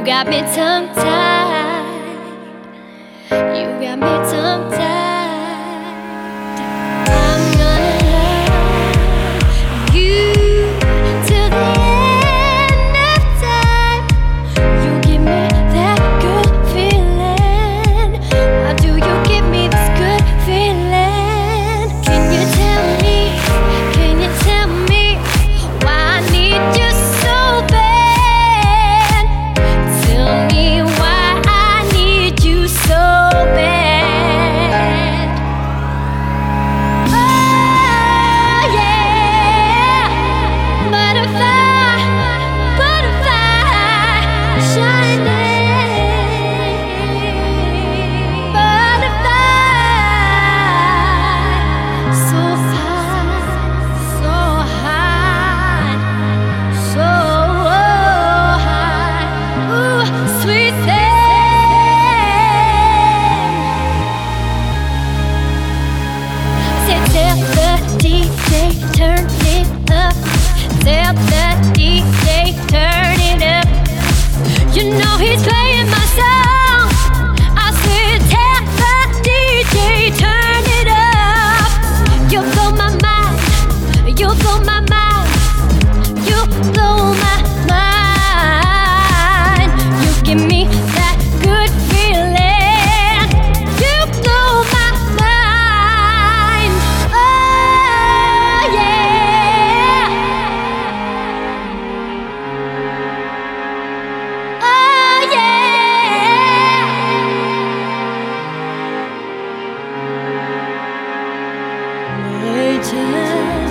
got me tongue-tied. You got me tongue-tied. I'm gonna love you till the end of time. You give me that good feeling. Why do you give me this good feeling? Can you tell me? Can you tell me why I need you so bad? Tell me why I need you so bad. Oh yeah, butterfly, butterfly, shining, butterfly, so high, so high, so high. Ooh, sweet thing. Say, tell the DJ, turn it up. Tell the DJ, turn it up. You know he's playing my song. I said, tell the DJ, turn it up. You blow my mind. You blow my mind. You blow my mind. You give me that good feeling. You blow my mind. Oh yeah. Oh yeah. Waiting.